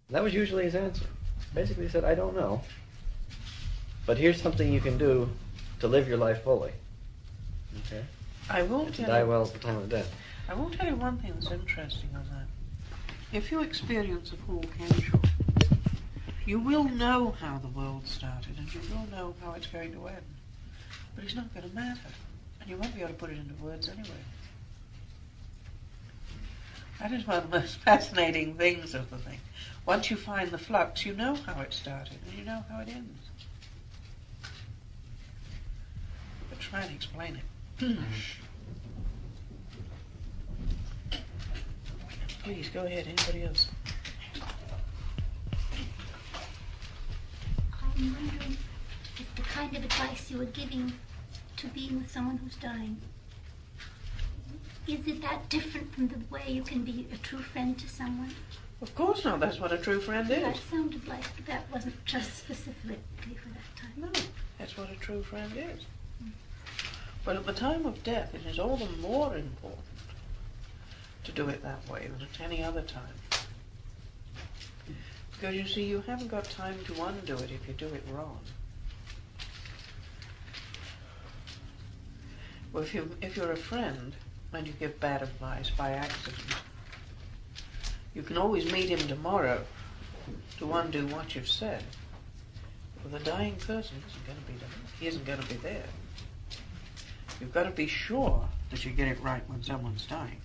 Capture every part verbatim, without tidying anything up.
That was usually his answer. Basically he said, I don't know, but here's something you can do to live your life fully. Okay? I will and to tell die you, well at the time of death. I will tell you one thing that's interesting on that. If you experience a full Kensho, you will know how the world started and you will know how it's going to end. But it's not going to matter. And you won't be able to put it into words anyway. That is one of the most fascinating things of the thing. Once you find the flux, you know how it started and you know how it ends. But try and explain it. Please, go ahead. Anybody else? I'm wondering if the kind of advice you were giving to being with someone who's dying, is it that different from the way you can be a true friend to someone? Of course not. That's what a true friend is. That sounded like that wasn't just specifically for that time. No, that's what a true friend is. Mm. But at the time of death, it is all the more important to do it that way than at any other time. Because you see, you haven't got time to undo it if you do it wrong. Well, if, you, if you're a friend and you give bad advice by accident, you can always meet him tomorrow to undo what you've said. But the dying person isn't going to be there. He isn't going to be there. You've got to be sure that you get it right when someone's dying.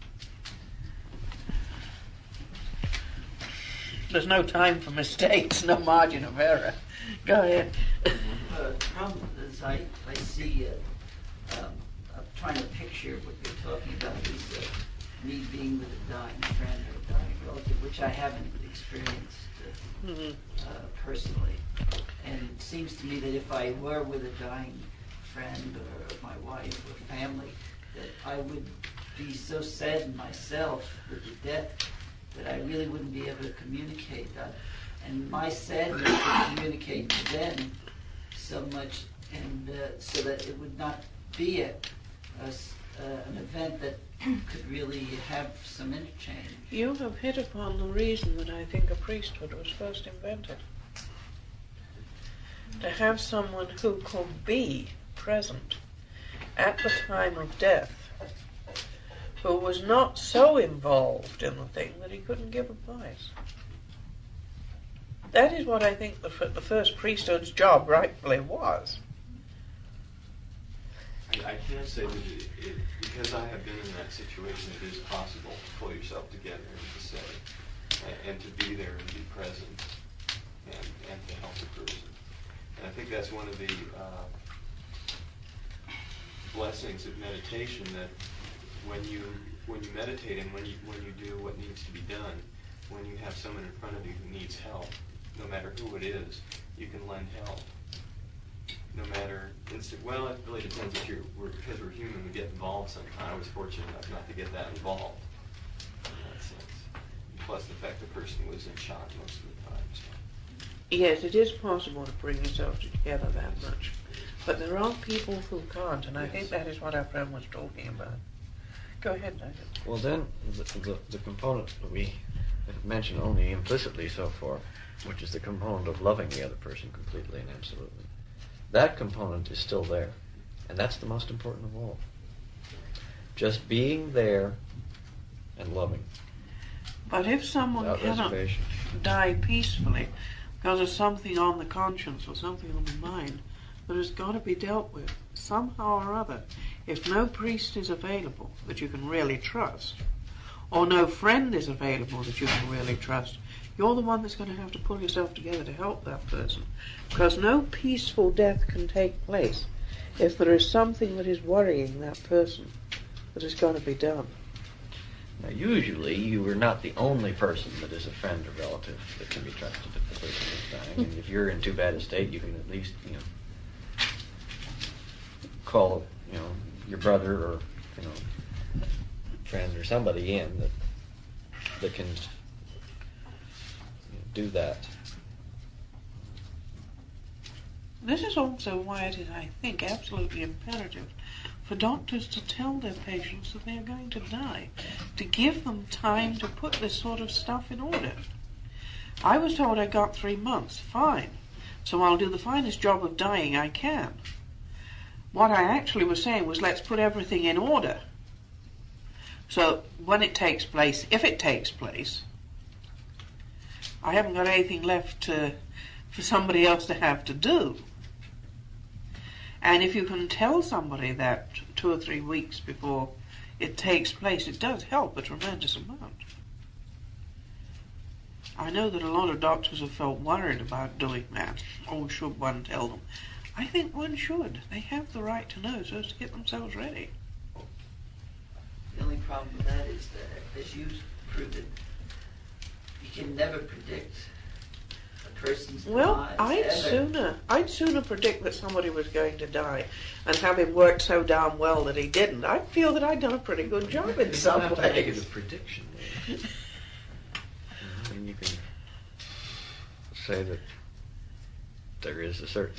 There's no time for mistakes, no margin of error. Go ahead. Uh, the problem is I, I see, uh, um, I'm trying to picture what you're talking about is uh, me being with a dying friend or a dying relative, which I haven't experienced uh, mm-hmm. uh, personally. And it seems to me that if I were with a dying friend or my wife or family, that I would be so saddened myself with the death that I really wouldn't be able to communicate that. And my sadness would communicate to them so much, and uh, so that it would not be a, a, uh, an event that could really have some interchange. You have hit upon the reason that I think a priesthood was first invented. To have someone who could be present at the time of death, who was not so involved in the thing that he couldn't give advice. That is what I think the, the first priesthood's job rightfully was. I, I can't say that it, it, because I have been in that situation, it is possible to pull yourself together and to say, and, and to be there and be present and, and to help the person. And I think that's one of the uh, blessings of meditation, that when you when you meditate and when you when you do what needs to be done, when you have someone in front of you who needs help, no matter who it is, you can lend help. No matter instant. Well, it really depends if you're we're, because we're human, we get involved sometimes. I was fortunate enough not to get that involved in that sense. Plus the fact the person was in shock most of the time. So. Yes, it is possible to bring yourself together that much, but there are people who can't, and I yes. think that is what our friend was talking about. Go ahead, David. Well, then, the, the, the component that we have mentioned only implicitly so far, which is the component of loving the other person completely and absolutely, that component is still there. And that's the most important of all. Just being there and loving. But if someone cannot die peacefully because of something on the conscience or something on the mind that has got to be dealt with somehow or other, if no priest is available that you can really trust, or no friend is available that you can really trust, you're the one that's going to have to pull yourself together to help that person. Because no peaceful death can take place if there is something that is worrying that person that has got to be done. Now, usually, you are not the only person that is a friend or relative that can be trusted if the person is dying. And if you're in too bad a state, you can at least, you know, call, you know, your brother or, you know, friend or somebody in that that can do that. This is also why it is, I think, absolutely imperative for doctors to tell their patients that they are going to die, to give them time to put this sort of stuff in order. I was told I got three months. Fine. So I'll do the finest job of dying I can. What I actually was saying was, let's put everything in order. So when it takes place, if it takes place, I haven't got anything left to, for somebody else to have to do. And if you can tell somebody that two or three weeks before it takes place, it does help a tremendous amount. I know that a lot of doctors have felt worried about doing that. Oh, should one tell them? I think one should. They have the right to know so as to get themselves ready. The only problem with that is that, as you proved it, you can never predict a person's Well, demise, I'd ever. sooner, I'd sooner predict that somebody was going to die and have him work so darn well that he didn't. I feel that I'd done a pretty good job in You some don't have to make it ways. a prediction. There. I mean, you can say that there is a certain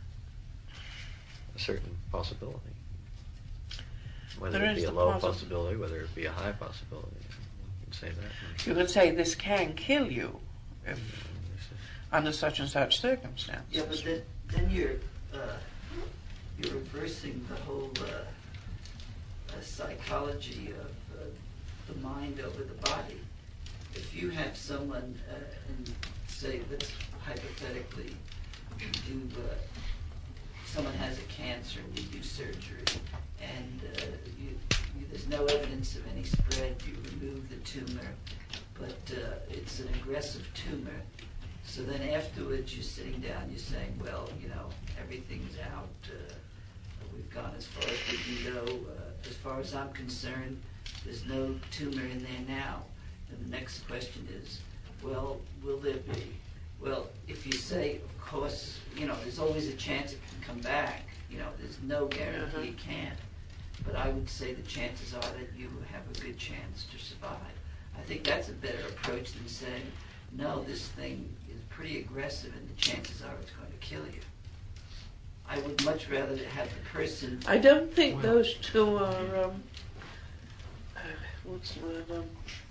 a certain possibility. Whether There it be is a the low possi- possibility, whether it be a high possibility. You can say that. You can say this can kill you if under such and such circumstances. Yeah, but then, then you're uh, you're reversing the whole uh, uh, psychology of uh, the mind over the body. If you have someone, uh, and say, let's hypothetically do, uh, someone has a cancer and you do surgery, and uh, you, you, there's no evidence of any spread. You remove the tumor, but uh, it's an aggressive tumor. So then afterwards, you're sitting down, you're saying, well, you know, everything's out. Uh, we've gone as far as we can go. Uh, as far as I'm concerned, there's no tumor in there now. And the next question is, well, will there be? Well, if you say, of course, you know, there's always a chance it can come back. You know, there's no guarantee Uh-huh. it can't. But I would say the chances are that you have a good chance to survive. I think that's a better approach than saying, no, this thing is pretty aggressive and the chances are it's going to kill you. I would much rather have the person... I don't think Well- those two are, um, uh, what's the word, um,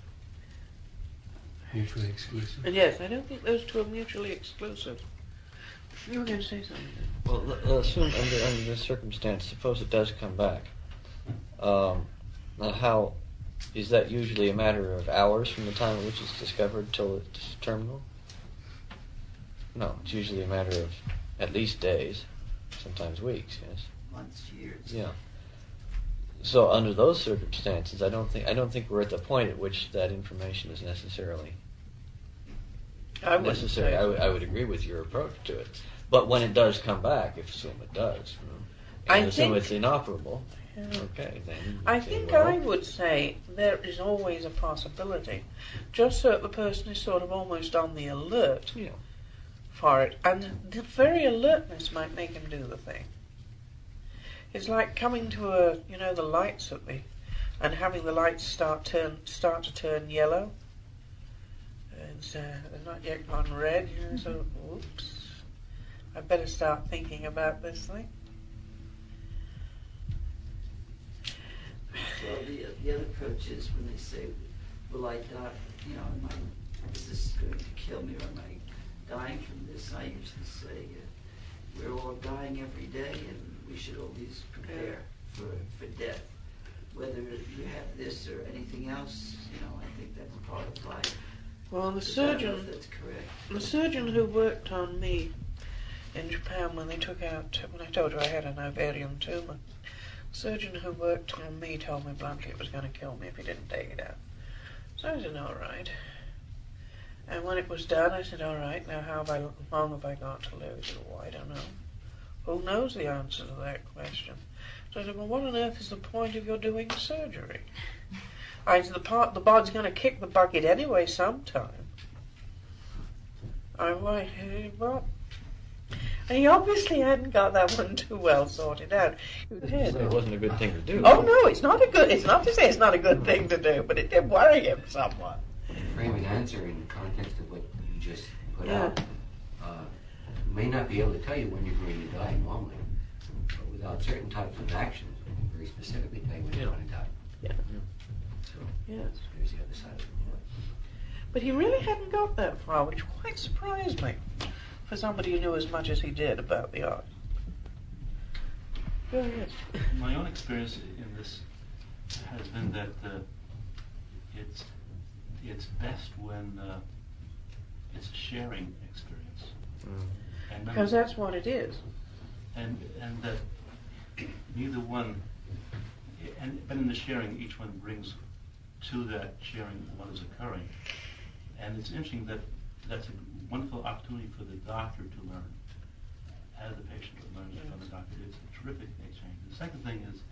Mutually exclusive. yes, I don't think those two are mutually exclusive. You were going to say something. Well, l- assume under under this circumstance, suppose it does come back. Um, now, how is that usually a matter of hours from the time at which it's discovered till it's terminal? No, it's usually a matter of at least days, sometimes weeks. Yes. months, years. Yeah. So under those circumstances, I don't think I don't think we're at the point at which that information is necessarily I wouldn't necessary. say I so. would I would agree with your approach to it. But when it does come back, if assume it does, you know, I and assume think- it's inoperable, Yeah. okay, then you I say, think well, I would say there is always a possibility, just so that the person is sort of almost on the alert Yeah. for it, and the very alertness might make him do the thing. It's like coming to a, you know, the lights at the, and having the lights start turn start to turn yellow. It's, uh, they're not yet gone red, you know, so oops, I better start thinking about this thing. Well, the, the other approach is when they say, will I die, you know, am I, is this going to kill me or am I dying from this? I usually say, uh, we're all dying every day and we should always prepare for, for death. Whether you have this or anything else, you know, I think that's part of life. Well, the But I don't know surgeon, if that's correct. the surgeon who worked on me in Japan when they took out, when I told you I had an ovarian tumour, the surgeon who worked on me told me bluntly it was going to kill me if he didn't take it out. So I said, all right. And when it was done, I said, all right, now how have I, long have I got to live? He said, well, I don't know. Who knows the answer to that question? So I said, well, what on earth is the point of your doing the surgery? I said, the, part, the bod's going to kick the bucket anyway sometime. I'm like, hey, well... And he obviously hadn't got that one too well sorted out. So it wasn't a good thing to do. Oh no, it's not a good. It's not to say it's not a good thing to do, but it did worry him somewhat. Frame an answer in the context of what you just put Yeah. out. Uh, may not be able to tell you when you're going to die normally, but without certain types of actions, we can very specifically tell you when you're Yeah. going to die. Yeah. So Yes. there's the other side of the coin. But he really hadn't got that far, which quite surprised me for somebody who knew as much as he did about the art. Go ahead. My own experience in this has been that uh, it's it's best when uh, it's a sharing experience. Mm. And Because that's what it is. And and that neither one, and but in the sharing, each one brings to that sharing what is occurring. And it's interesting that that's a wonderful opportunity for the doctor to learn, as the patient learns from the doctor. It's a terrific exchange. The second thing is,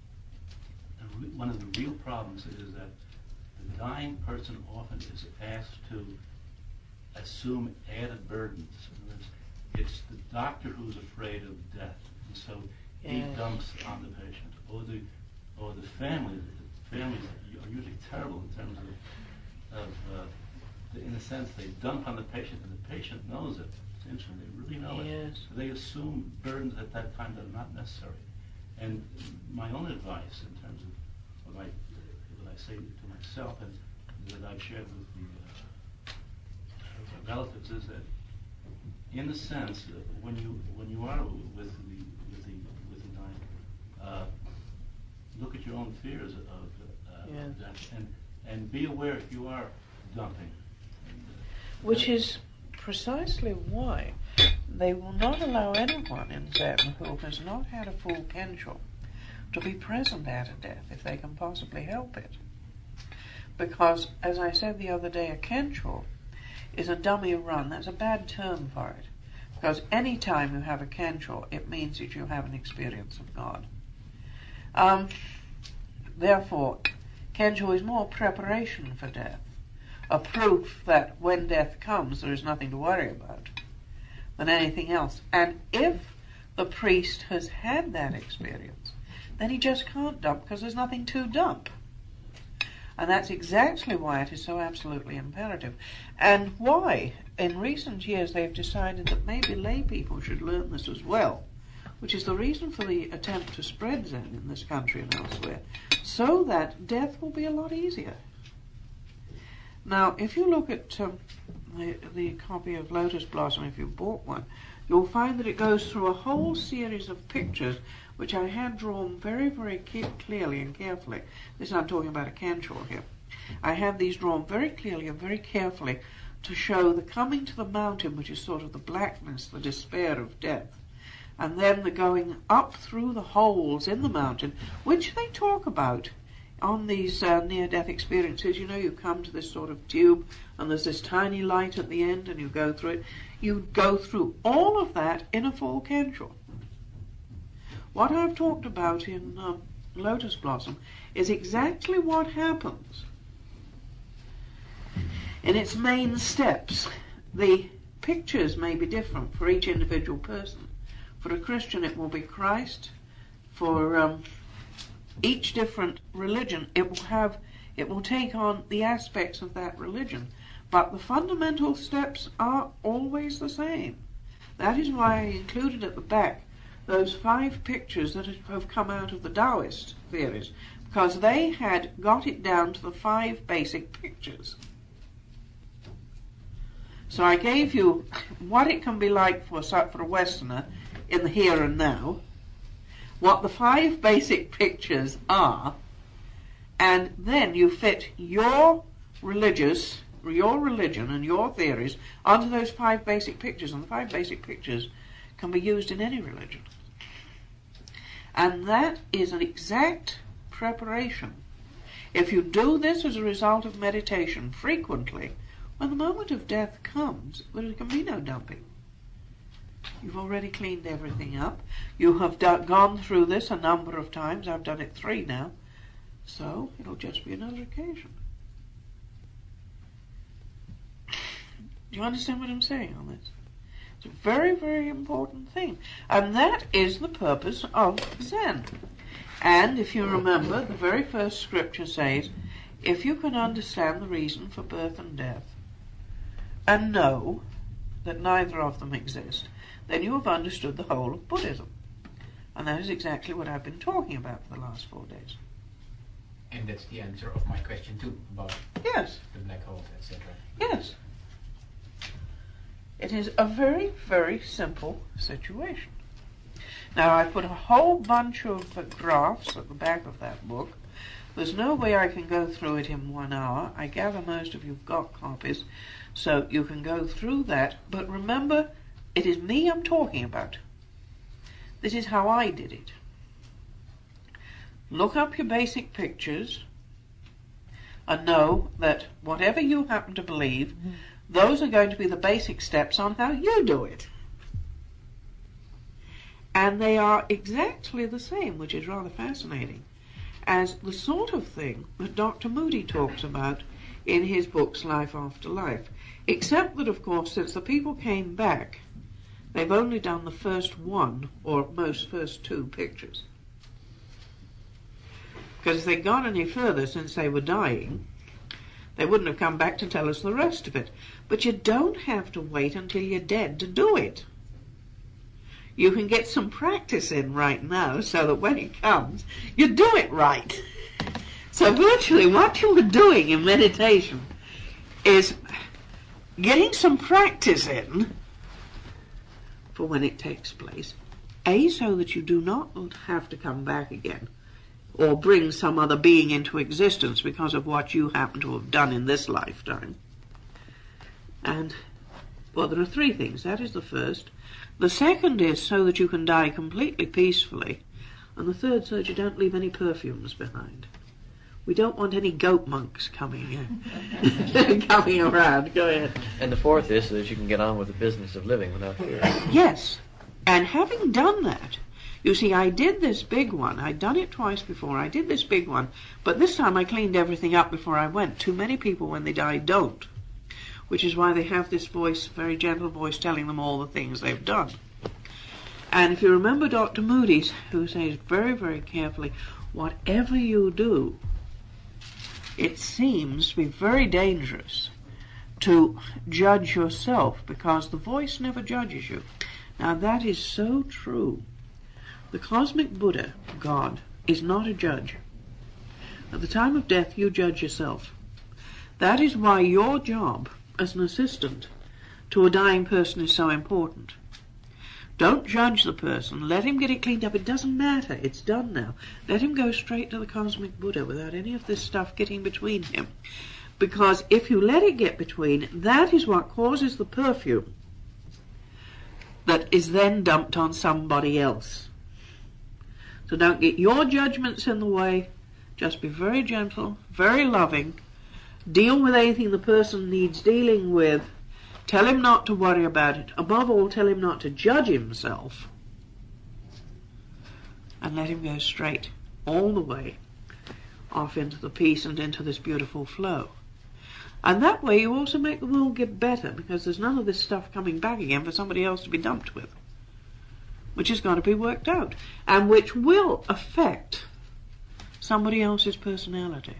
the re- one of the real problems is that the dying person often is asked to assume added burdens. And it's, it's the doctor who's afraid of death, and so he Yes. dumps on the patient, or the or the family. The families are usually terrible in terms of, of uh, the, in a sense, they dump on the patient, and the patient knows it. It's interesting; they really know it. Yes. They assume burdens at that time that are not necessary. And my own advice, in terms of what I what I say to myself and that I've shared with the uh, relatives, is that, in a sense, uh, when you when you are with the with the with the dying, uh, look at your own fears of uh, Yes. death, and and be aware if you are dumping. And, uh, Which that- is precisely why they will not allow anyone in Zen who has not had a full kensho to be present at a death if they can possibly help it. Because, as I said the other day, a kensho is a dummy run. That's a bad term for it. Because any time you have a kensho, it means that you have an experience of God. Um, therefore, kensho is more preparation for death, a proof that when death comes, there is nothing to worry about than anything else. And if the priest has had that experience, then he just can't dump because there's nothing to dump. And that's exactly why it is so absolutely imperative. And why, in recent years, they've decided that maybe lay people should learn this as well, which is the reason for the attempt to spread Zen in this country and elsewhere, so that death will be a lot easier. Now, if you look at um, the, the copy of Lotus Blossom, if you bought one, you'll find that it goes through a whole series of pictures which I had drawn very, very ke- clearly and carefully. This I'm talking about a kensho here. I had these drawn very clearly and very carefully to show the coming to the mountain, which is sort of the blackness, the despair of death, and then the going up through the holes in the mountain, which they talk about on these uh, near-death experiences. You know, you come to this sort of tube and there's this tiny light at the end and you go through it. You go through all of that in a full kensho. What I've talked about in um, Lotus Blossom is exactly what happens in its main steps. The pictures may be different for each individual person. For a Christian it will be Christ. For um, each different religion it will have, it will take on the aspects of that religion. But the fundamental steps are always the same. That is why I included at the back those five pictures that have come out of the Taoist theories, because they had got it down to the five basic pictures. So I gave you what it can be like for, for a Westerner in the here and now, what the five basic pictures are, and then you fit your religious, your religion and your theories onto those five basic pictures, and the five basic pictures can be used in any religion. And that is an exact preparation. If you do this as a result of meditation frequently, when the moment of death comes, there can be no dumping. You've already cleaned everything up. You have done, gone through this a number of times. I've done it three now. So it'll just be another occasion. Do you understand what I'm saying on this? It's a very, very important thing. And that is the purpose of Zen. And if you remember, the very first scripture says, if you can understand the reason for birth and death, and know that neither of them exist, then you have understood the whole of Buddhism. And that is exactly what I've been talking about for the last four days. And that's the answer of my question too, about Yes. the black holes, et cetera. Yes. It is a very, very simple situation. Now, I put a whole bunch of uh, graphs at the back of that book. There's no way I can go through it in one hour. I gather most of you've got copies, so you can go through that. But remember, it is me I'm talking about. This is how I did it. Look up your basic pictures and know that whatever you happen to believe, mm-hmm. those are going to be the basic steps on how you do it. And they are exactly the same, which is rather fascinating, as the sort of thing that Doctor Moody talks about in his books Life After Life. Except that, of course, since the people came back, they've only done the first one, or at most first two pictures. Because if they'd gone any further since they were dying, they wouldn't have come back to tell us the rest of it. But you don't have to wait until you're dead to do it. You can get some practice in right now so that when it comes, you do it right. So virtually what you were doing in meditation is getting some practice in for when it takes place. A, so that you do not have to come back again or bring some other being into existence because of what you happen to have done in this lifetime. And, well, there are three things. That is the first. The second is so that you can die completely peacefully. And the third, so that you don't leave any perfumes behind. We don't want any goat monks coming uh, coming around. Go ahead. And the fourth is so that you can get on with the business of living without fear. Yes. And having done that, you see, I did this big one. I'd done it twice before. I did this big one. But this time I cleaned everything up before I went. Too many people, when they die, don't. Which is why they have this voice, very gentle voice, telling them all the things they've done. And if you remember Doctor Moody's, who says very, very carefully, whatever you do, it seems to be very dangerous to judge yourself, because the voice never judges you. Now that is so true. The cosmic Buddha, God, is not a judge. At the time of death, you judge yourself. That is why your job as an assistant to a dying person is so important. Don't judge the person. Let him get it cleaned up. It doesn't matter. It's done now. Let him go straight to the cosmic Buddha without any of this stuff getting between him. Because if you let it get between, that is what causes the perfume that is then dumped on somebody else. So don't get your judgments in the way. Just be very gentle, very loving. Deal with anything the person needs dealing with. Tell him not to worry about it. Above all, tell him not to judge himself. And let him go straight, all the way, off into the peace and into this beautiful flow. And that way you also make the world get better, because there's none of this stuff coming back again for somebody else to be dumped with, which has got to be worked out, and which will affect somebody else's personality.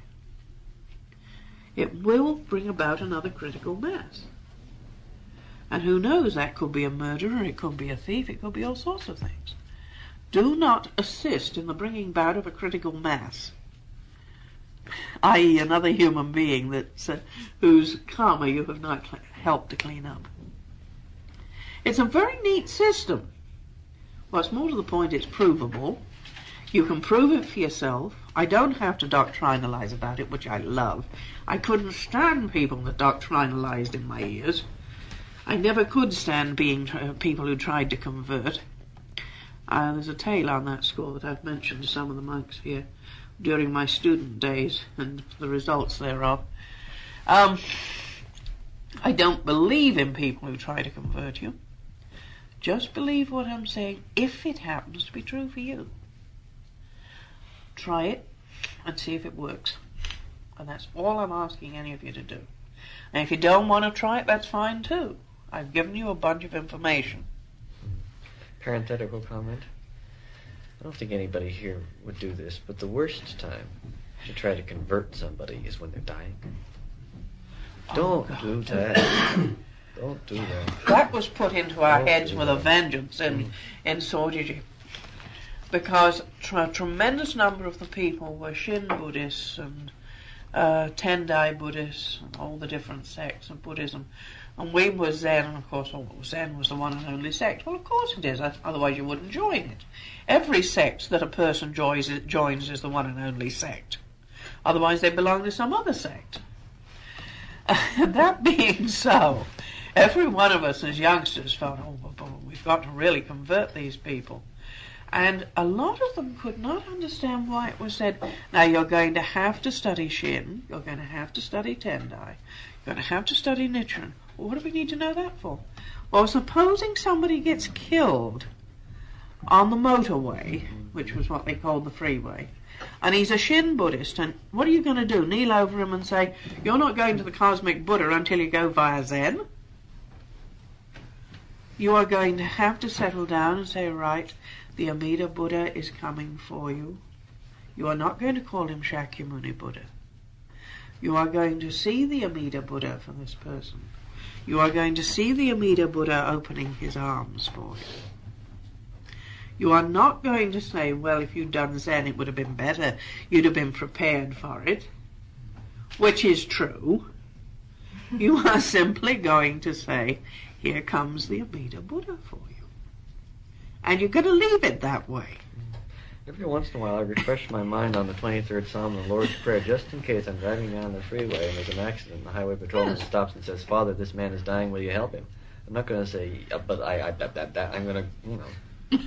It will bring about another critical mass. And who knows, that could be a murderer, it could be a thief, it could be all sorts of things. Do not assist in the bringing about of a critical mass, that is another human being that's, uh, whose karma you have not cl- helped to clean up. It's a very neat system. What's more to the point, it's provable. You can prove it for yourself. I don't have to doctrinalize about it, which I love. I couldn't stand people that doctrinalized in my ears. I never could stand being uh, people who tried to convert. Uh, there's a tale on that score that I've mentioned to some of the monks here during my student days and the results thereof. Um, I don't believe in people who try to convert you. Just believe what I'm saying if it happens to be true for you. Try it and see if it works. And that's all I'm asking any of you to do. And if you don't want to try it, that's fine too. I've given you a bunch of information. Parenthetical comment. I don't think anybody here would do this, but the worst time to try to convert somebody is when they're dying. Don't oh, do that. Don't do that. That was put into our Don't heads do with that. a vengeance in, Mm. in Sorgiji. because tr- a tremendous number of the people were Shin Buddhists and uh, Tendai Buddhists and all the different sects of Buddhism. And we were Zen, and of course oh, Zen was the one and only sect. Well, of course it is, otherwise you wouldn't join it. Every sect that a person joins, joins is the one and only sect. Otherwise they belong to some other sect. That being so, every one of us as youngsters felt, oh, we've got to really convert these people. And a lot of them could not understand why it was said, now you're going to have to study Shin, you're going to have to study Tendai, you're going to have to study Nichiren. Well, what do we need to know that for? Well, supposing somebody gets killed on the motorway, which was what they called the freeway, and he's a Shin Buddhist, and what are you going to do? Kneel over him and say, you're not going to the cosmic Buddha until you go via Zen? You are going to have to settle down and say, right, the Amida Buddha is coming for you. You are not going to call him Shakyamuni Buddha. You are going to see the Amida Buddha for this person. You are going to see the Amida Buddha opening his arms for you. You are not going to say, well, if you'd done Zen, it would have been better. You'd have been prepared for it, which is true. You are simply going to say, here comes the Amida Buddha for you. And you're going to leave it that way. Every once in a while I refresh my mind on the twenty-third Psalm of the Lord's Prayer, just in case I'm driving down the freeway and there's an accident and the highway patrolman Yes. stops and says, Father, this man is dying, will you help him? I'm not going to say, yeah, but I, I, that, that, that, I'm going to, you know.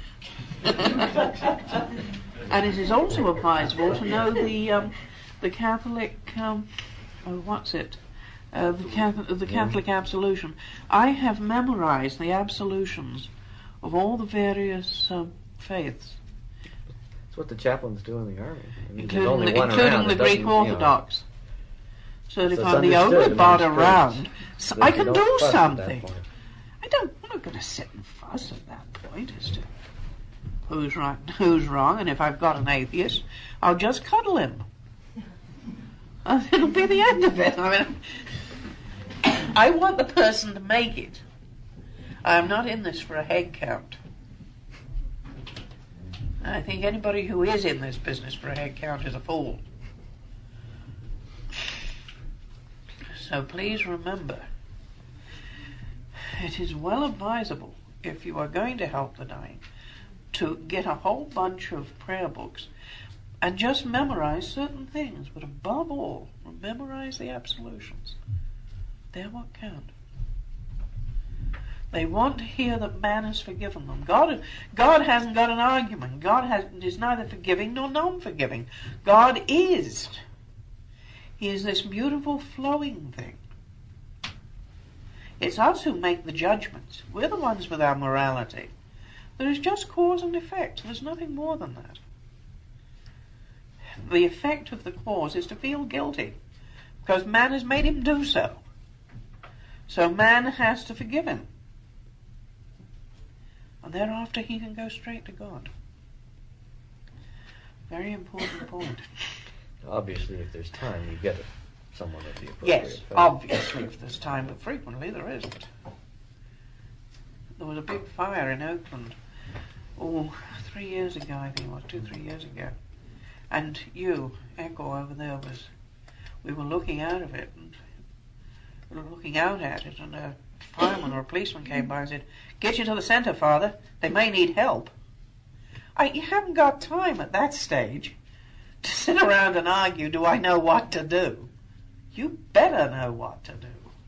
And it is also advisable to know the um, the Catholic, um, oh, what's it? Uh, the Catholic, the Catholic absolution. I have memorized the absolutions of all the various um, faiths, It's what the chaplains do in the army. I mean, there's including only the, one including around the that Greek doesn't, you know, Orthodox. So that So if it's I'm the understood only in bod those around, streets so that I you can don't do fuss at that something. point. I don't. I'm not going to sit and fuss at that point as to who's right and who's wrong. And if I've got an atheist, I'll just cuddle him. And it'll be the end of it. I mean, I want the person to make it. I'm not in this for a head count. And I think anybody who is in this business for a head count is a fool. So please remember, it is well advisable, if you are going to help the dying, to get a whole bunch of prayer books and just memorize certain things, but above all, memorize the absolutions. They're what count. They want to hear that man has forgiven them. God, God hasn't got an argument. God has, is neither forgiving nor non-forgiving. God is. He is this beautiful flowing thing. It's us who make the judgments. We're the ones with our morality. There is just cause and effect. There's nothing more than that. The effect of the cause is to feel guilty, because man has made him do so. So man has to forgive him. And thereafter he can go straight to God. Very important point. Obviously, if there's time, you get it. Someone of the appropriate Yes, faith. obviously, if there's time, but frequently there isn't. There was a big fire in Oakland, oh, three years ago, I think it was, two, three years ago. And you, Echo, over there, was, we were looking out of it, and we were looking out at it, and a fireman or a policeman came by and said, "Get you to the centre, Father. They may need help." I, you haven't got time at that stage to sit around and argue, do I know what to do? You better know what to do.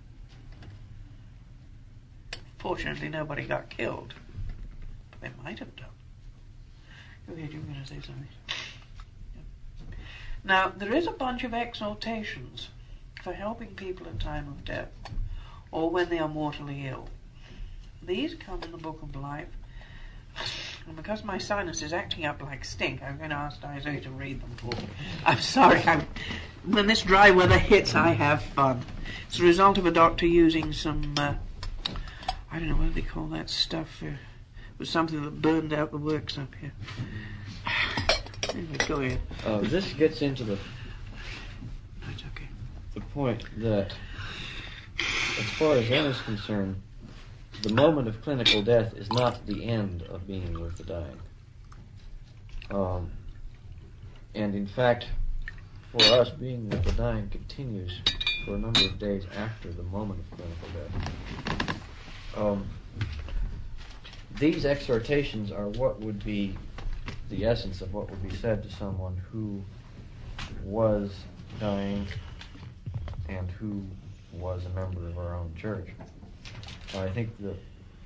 Fortunately, nobody got killed, but they might have done. Go ahead, you were going to say something. Yeah. Now, there is a bunch of exhortations for helping people in time of death, or when they are mortally ill. These come in the Book of Life. And because my sinus is acting up like stink, I'm going to ask Isaiah to read them for me. I'm sorry. I'm, when this dry weather hits, I have fun. It's the result of a doctor using some, uh, I don't know what they call that stuff. Uh, it was something that burned out the works up here. Anyway, go ahead. Uh, this gets into the That's okay. the point that, as far as Zen is concerned, the moment of clinical death is not the end of being with the dying. Um, and in fact, for us, being with the dying continues for a number of days after the moment of clinical death. Um, these exhortations are what would be the essence of what would be said to someone who was dying and who was a member of our own church. I think that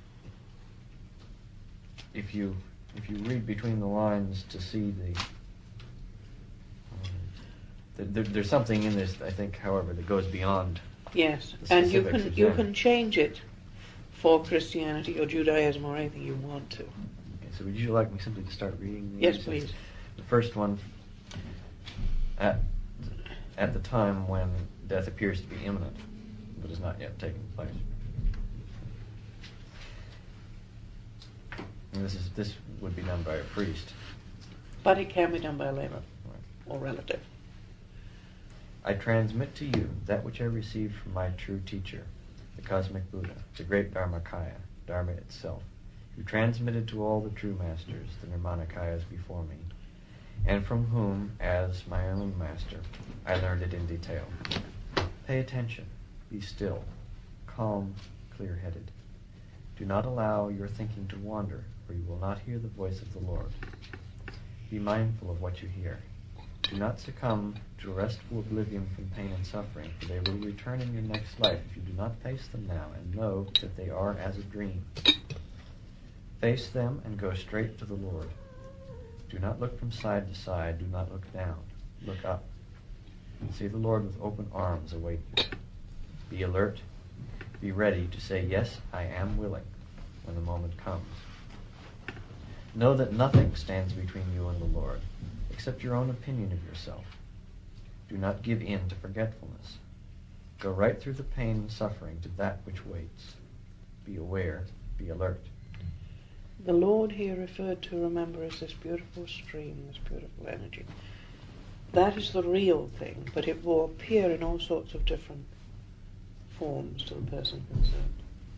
if you if you read between the lines to see the, um, the there, there's something in this, I think, however, that goes beyond. Yes, the and you specifics can of you Zen. can change it for Christianity or Judaism or anything you want to. Okay, so would you like me simply to start reading these? Yes, please. The first one, at at the time when death appears to be imminent, but has not yet taken place. And this is this would be done by a priest. But it can be done by a layman Right. or relative. I transmit to you that which I received from my true teacher, the cosmic Buddha, the great Dharmakaya, Dharma itself, who transmitted to all the true masters, the Nirmanakayas before me, and from whom, as my own master, I learned it in detail. Pay attention, be still, calm, clear-headed. Do not allow your thinking to wander, for you will not hear the voice of the Lord. Be mindful of what you hear. Do not succumb to restful oblivion from pain and suffering, for they will return in your next life if you do not face them now and know that they are as a dream. Face them and go straight to the Lord. Do not look from side to side. Do not look down. Look up. See the Lord with open arms await you. Be alert. Be ready to say, yes, I am willing, when the moment comes. Know that nothing stands between you and the Lord, except your own opinion of yourself. Do not give in to forgetfulness. Go right through the pain and suffering to that which waits. Be aware, be alert. The Lord here referred to, remember, as this beautiful stream, this beautiful energy. That is the real thing, but it will appear in all sorts of different forms to the person concerned.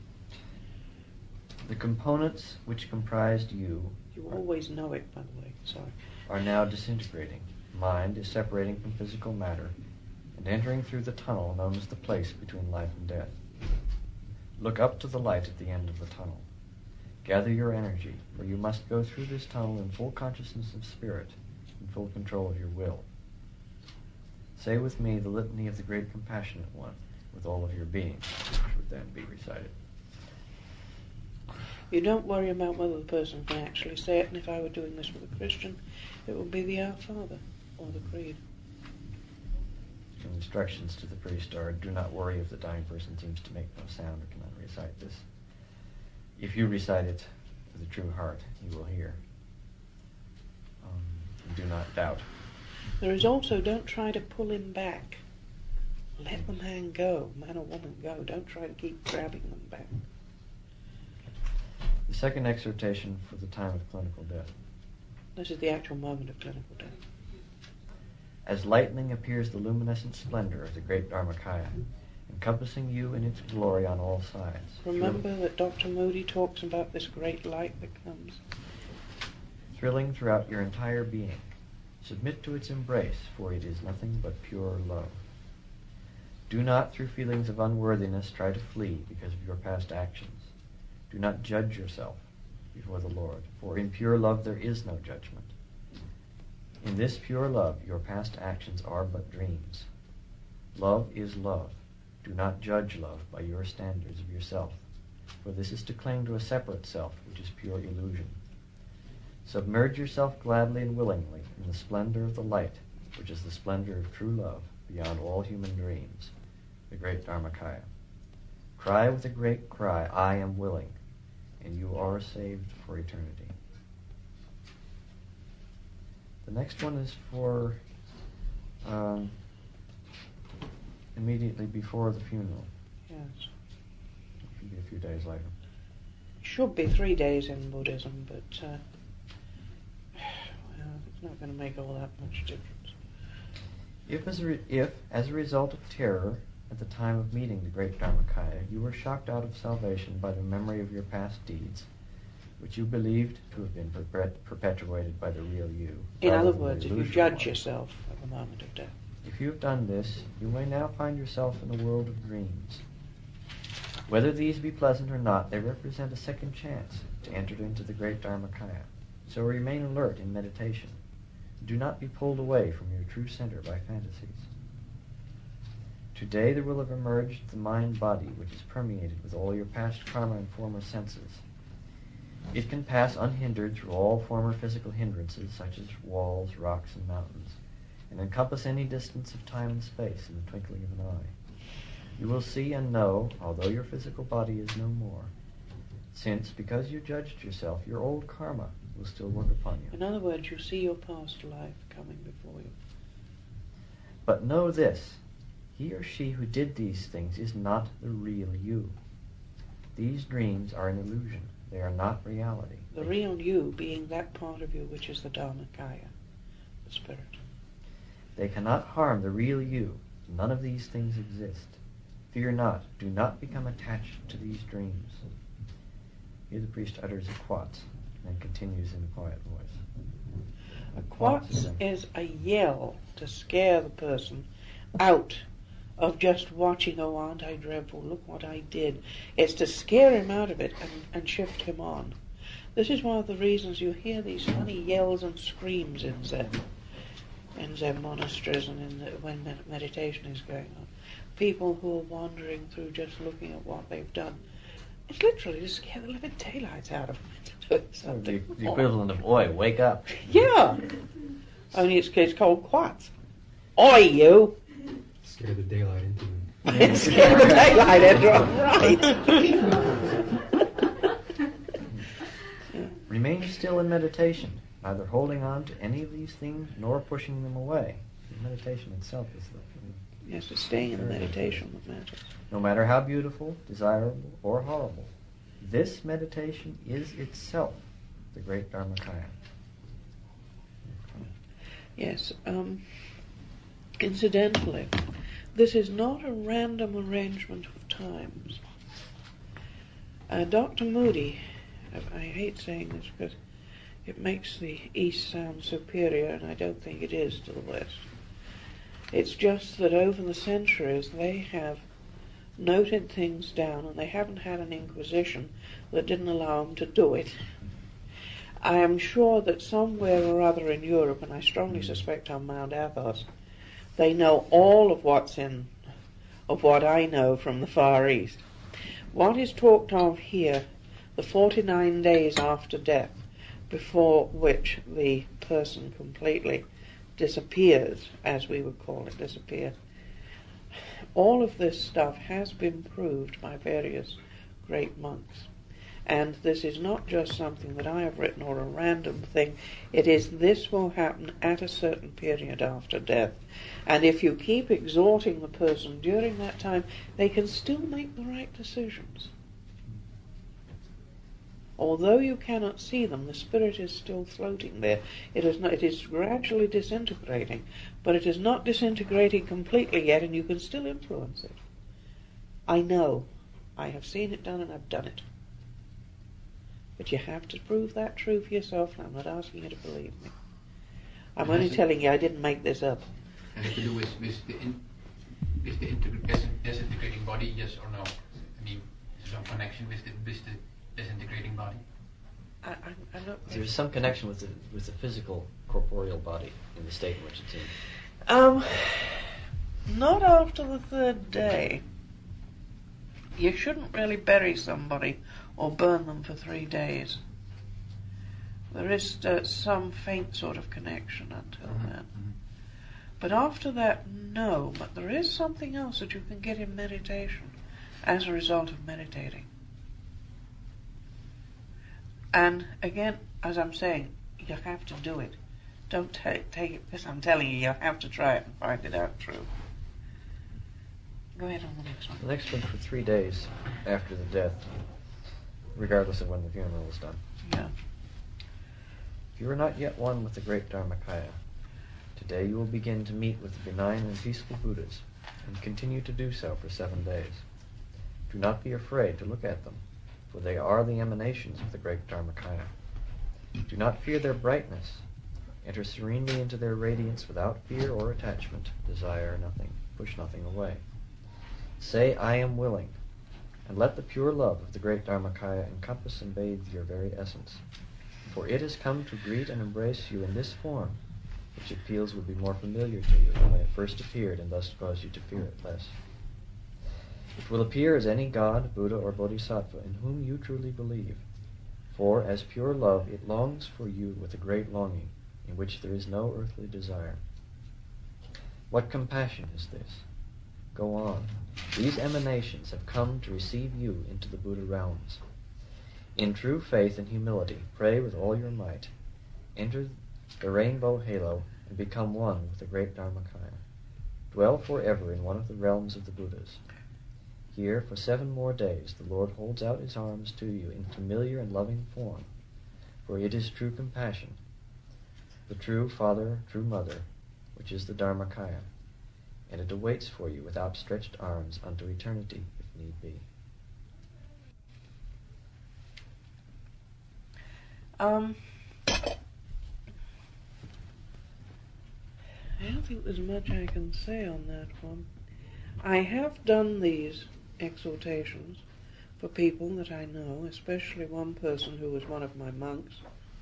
The components which comprised you You always know it, by the way, sorry. are now disintegrating. Mind is separating from physical matter and entering through the tunnel known as the place between life and death. Look up to the light at the end of the tunnel. Gather your energy, for you must go through this tunnel in full consciousness of spirit, in full control of your will. Say with me the litany of the Great Compassionate One, with all of your being, which would then be recited. You don't worry about whether the person can actually say it, and if I were doing this with a Christian, it would be the Our Father, or the Creed. Some instructions to the priest are, do not worry if the dying person seems to make no sound or cannot recite this. If you recite it with a true heart, you will hear. Um, and do not doubt. There is also, don't try to pull him back. Let the man go, man or woman go. Don't try to keep grabbing them back. The second exhortation for the time of clinical death. This is the actual moment of clinical death. As lightning appears the luminescent splendor of the great Dharmakaya, encompassing you in its glory on all sides. Remember that Doctor Moody talks about this great light that comes. Thrilling throughout your entire being. Submit to its embrace, for it is nothing but pure love. Do not, through feelings of unworthiness, try to flee because of your past actions. Do not judge yourself before the Lord, for in pure love there is no judgment. In this pure love, your past actions are but dreams. Love is love. Do not judge love by your standards of yourself, for this is to cling to a separate self, which is pure illusion. Submerge yourself gladly and willingly in the splendor of the light, which is the splendor of true love beyond all human dreams, the great Dharmakaya. Cry with a great cry, I am willing, and you are saved for eternity. The next one is for um, immediately before the funeral. Yes. It should be a few days later. Should be three days in Buddhism, but uh, well, it's not going to make all that much difference. If as, a re- if, as a result of terror at the time of meeting the great Dharmakaya, you were shocked out of salvation by the memory of your past deeds, which you believed to have been perpet- perpetuated by the real you. In rather other than the words, if you illusion judge one. yourself at the moment of death. If you have done this, you may now find yourself in a world of dreams. Whether these be pleasant or not, they represent a second chance to enter into the great Dharmakaya. So remain alert in meditation. Do not be pulled away from your true center by fantasies. Today there will have emerged the mind-body which is permeated with all your past karma and former senses. It can pass unhindered through all former physical hindrances such as walls, rocks, and mountains, and encompass any distance of time and space in the twinkling of an eye. You will see and know, although your physical body is no more, since, because you judged yourself, your old karma will still work upon you. In other words, you see your past life coming before you. But know this, he or she who did these things is not the real you. These dreams are an illusion. They are not reality. The real you being that part of you which is the Dharmakaya, the spirit. They cannot harm the real you. None of these things exist. Fear not. Do not become attached to these dreams. Here the priest utters a quats and continues in a quiet voice. A quats is a yell to scare the person out of just watching, oh, aren't I dreadful, look what I did. It's to scare him out of it and, and shift him on. This is one of the reasons you hear these funny yells and screams in Zen, in Zen monasteries and in the, when meditation is going on. People who are wandering through just looking at what they've done. It's literally to scare the living daylights out of them into doing something. The, the equivalent of, oi, wake up. Yeah. Only it's, it's called quats. Oi, you! Scare the daylight into them. It's scare the daylight into them, right. Remain still in meditation, neither holding on to any of these things nor pushing them away. Meditation itself is the... Yes, it's staying in the meditation that matters. No matter how beautiful, desirable, or horrible, this meditation is itself the great Dharmakaya. Yes. Um, incidentally, this is not a random arrangement of times. Uh, Doctor Moody, I, I hate saying this because it makes the East sound superior, and I don't think it is to the West. It's just that over the centuries they have noted things down, and they haven't had an inquisition that didn't allow them to do it. I am sure that somewhere or other in Europe, and I strongly suspect on Mount Athos, they know all of what's in, of what I know from the Far East. What is talked of here, the forty-nine days after death, before which the person completely disappears, as we would call it, disappear. All of this stuff has been proved by various great monks. And this is not just something that I have written or a random thing. It is this will happen at a certain period after death. And if you keep exhorting the person during that time, they can still make the right decisions. Although you cannot see them, the spirit is still floating there. It is not, it is gradually disintegrating, but it is not disintegrating completely yet, and you can still influence it. I know. I have seen it done, and I've done it. But you have to prove that true for yourself, and I'm not asking you to believe me. I'm Has only it- telling you I didn't make this up. Has it to do with, with the in, with the integ- dis- disintegrating body, yes or no? I mean, is there some connection with the, with the disintegrating body? I, I, I'm not There's some connection with the with the physical, corporeal body in the state in which it's in. Um, not after the third day. You shouldn't really bury somebody or burn them for three days. There is uh, some faint sort of connection until Mhm, then. mhm. But after that, no. But there is something else that you can get in meditation as a result of meditating. And again, as I'm saying, you have to do it. Don't take take it because I'm telling you, you have to try it and find it out true. Go ahead on the next one. The next one for three days after the death, regardless of when the funeral is done. Yeah. If you are not yet one with the great Dharmakaya, today you will begin to meet with the benign and peaceful Buddhas, and continue to do so for seven days. Do not be afraid to look at them. for they are the emanations of the great Dharmakaya. Do not fear their brightness. Enter serenely into their radiance without fear or attachment. Desire nothing. Push nothing away. Say, I am willing, and let the pure love of the great Dharmakaya encompass and bathe your very essence. For it has come to greet and embrace you in this form, which it feels would be more familiar to you than when it first appeared, and thus cause you to fear it less. It will appear as any god, Buddha, or Bodhisattva in whom you truly believe. For, as pure love, it longs for you with a great longing, in which there is no earthly desire. What compassion is this? Go on. These emanations have come to receive you into the Buddha realms. In true faith and humility, pray with all your might. Enter the rainbow halo and become one with the great Dharmakaya. Dwell forever in one of the realms of the Buddhas. Here, for seven more days, the Lord holds out his arms to you in familiar and loving form, for it is true compassion, the true father, true mother, which is the Dharmakaya, and it awaits for you with outstretched arms unto eternity, if need be. Um, I don't think there's much I can say on that one. I have done these exhortations for people that I know, especially one person who was one of my monks.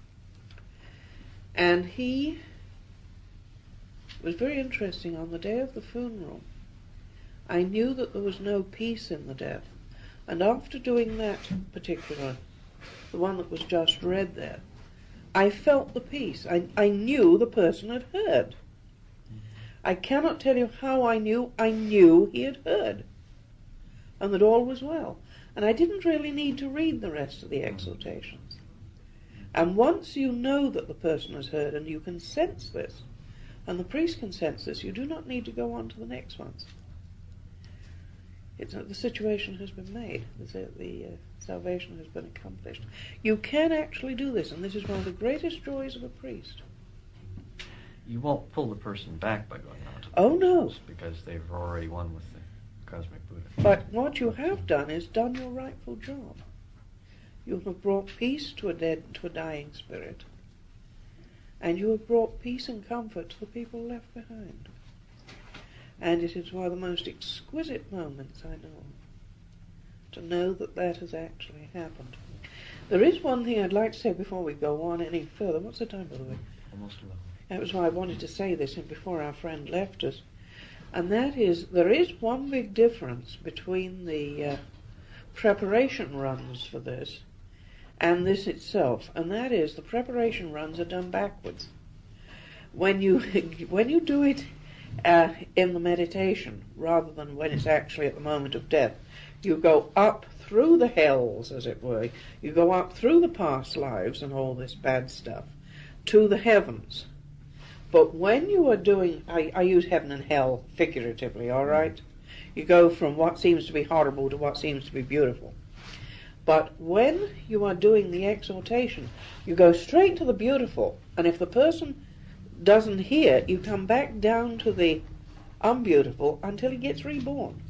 And he was very interesting. On the day of the funeral, I knew that there was no peace in the death. And after doing that particular, the one that was just read there, I felt the peace. I, I knew the person had heard. I cannot tell you how I knew. I knew he had heard, and that all was well. And I didn't really need to read the rest of the exhortations. And once you know that the person has heard, and you can sense this, and the priest can sense this, you do not need to go on to the next ones. It's, the situation has been made. The, the uh, salvation has been accomplished. You can actually do this, and this is one of the greatest joys of a priest. You won't pull the person back by going on to the Oh, no. because they've already won with the cosmic Buddha. But what you have done is done your rightful job. You have brought peace to a dead, to a dying spirit, and you have brought peace and comfort to the people left behind. And it is one of the most exquisite moments I know, to know that that has actually happened. There is one thing I'd like to say before we go on any further. What's the time, by the way? Almost eleven. That was why I wanted to say this before our friend left us. And that is, there is one big difference between the uh, preparation runs for this and this itself, and that is the preparation runs are done backwards. When you when you do it uh, in the meditation, rather than when it's actually at the moment of death, you go up through the hells, as it were. You go up through the past lives and all this bad stuff to the heavens. But when you are doing, I, I use heaven and hell figuratively, all right? You go from what seems to be horrible to what seems to be beautiful. But when you are doing the exhortation, you go straight to the beautiful, and if the person doesn't hear, you come back down to the unbeautiful until he gets reborn.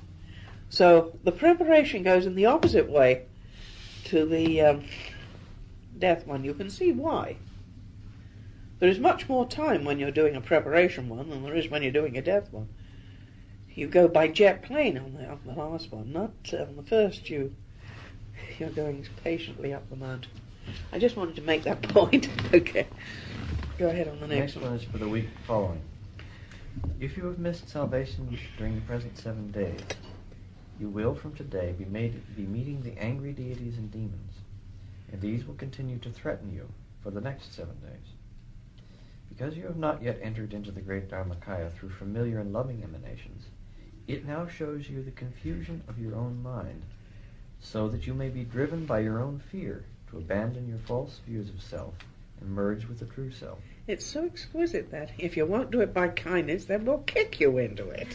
So the preparation goes in the opposite way to the um, death one. You can see why. There is much more time when you're doing a preparation one than there is when you're doing a death one. You go by jet plane on the, on the last one, not uh, on the first. You, you're going patiently up the mountain. I just wanted to make that point. Okay. Go ahead on the The next, next one is for the week following. If you have missed salvation during the present seven days, you will from today be made be meeting the angry deities and demons, and these will continue to threaten you for the next seven days. Because you have not yet entered into the great Dharmakaya through familiar and loving emanations, it now shows you the confusion of your own mind, so that you may be driven by your own fear to abandon your false views of self and merge with the true self. It's so exquisite that if you won't do it by kindness, then we'll kick you into it.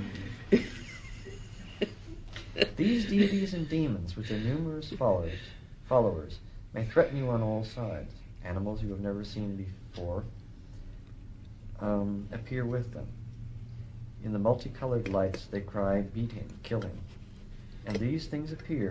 These deities and demons, with their numerous followers, followers, may threaten you on all sides. Animals you have never seen before um, appear with them. In the multicolored lights they cry, beat him, kill him. And these things appear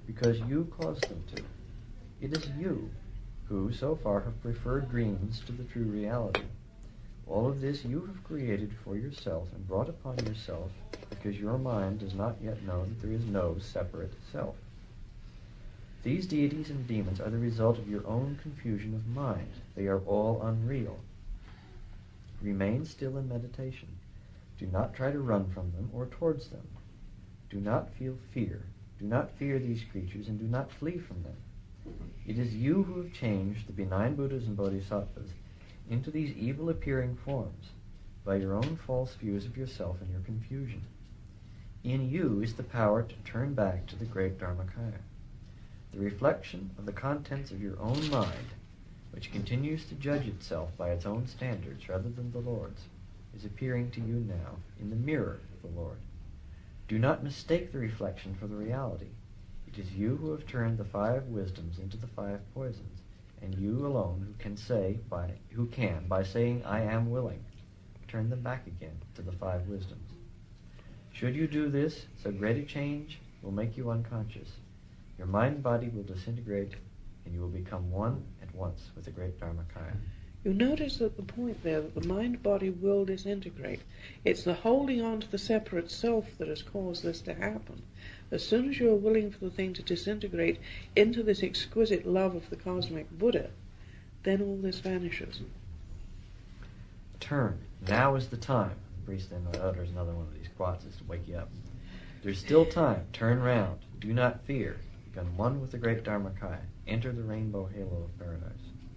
because you caused them to. It is you who, so far, have preferred dreams to the true reality. All of this you have created for yourself and brought upon yourself because your mind does not yet know that there is no separate self. These deities and demons are the result of your own confusion of mind. They are all unreal. Remain still in meditation. Do not try to run from them or towards them. Do not feel fear. Do not fear these creatures and do not flee from them. It is you who have changed the benign Buddhas and Bodhisattvas into these evil-appearing forms by your own false views of yourself and your confusion. In you is the power to turn back to the great Dharmakaya. The reflection of the contents of your own mind, which continues to judge itself by its own standards rather than the Lord's, is appearing to you now in the mirror of the Lord. Do not mistake the reflection for the reality. It is you who have turned the five wisdoms into the five poisons, and you alone who can say, by who can, by saying, I am willing, turn them back again to the five wisdoms. Should you do this, so great a change will make you unconscious. Your mind and body will disintegrate, and you will become one at once with the great Dharmakaya. You notice at the point there that the mind-body will disintegrate. It's the holding on to the separate self that has caused this to happen. As soon as you're willing for the thing to disintegrate into this exquisite love of the cosmic Buddha, then all this vanishes. Turn. Now is the time. The priest then utters another one of these quatsas to wake you up. There's still time. Turn round. Do not fear. Become one with the great Dharmakaya. Enter the rainbow halo of paradise.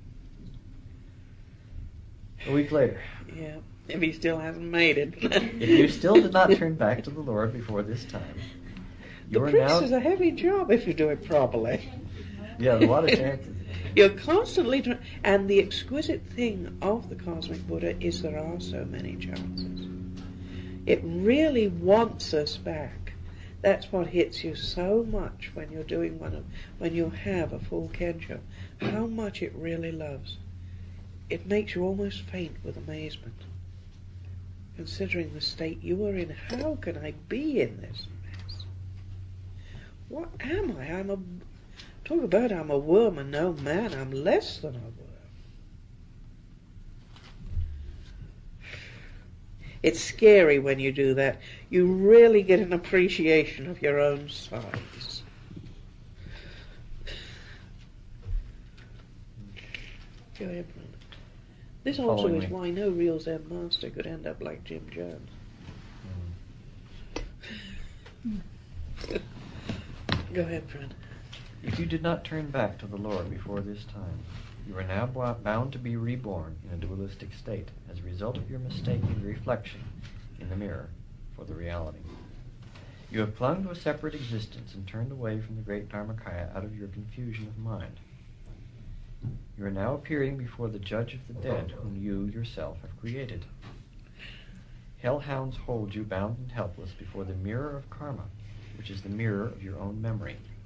A week later. Yeah, if he still hasn't made it. If you still did not turn back to the Lord before this time, you the are priest now... is a heavy job if you do it properly. Yeah, a lot of chances. You're constantly trying, and the exquisite thing of the cosmic Buddha is there are so many chances. It really wants us back. That's what hits you so much when you're doing one of, when you have a full Kensho, how much it really loves. It makes you almost faint with amazement. Considering the state you are in, how can I be in this mess? What am I? I'm a, talk about I'm a worm and no man, I'm less than a worm. It's scary when you do that. You really get an appreciation of your own size. Go ahead, Brenda. This also Following is me. why no real Zen master could end up like Jim Jones. Mm. Go ahead, friend. If you did not turn back to the Lord before this time, you are now bound to be reborn in a dualistic state as a result of your mistake in reflection in the mirror for the reality. You have clung to a separate existence and turned away from the great Dharmakaya out of your confusion of mind. You are now appearing before the judge of the dead, whom you yourself have created. Hellhounds hold you bound and helpless before the mirror of karma, which is the mirror of your own memory.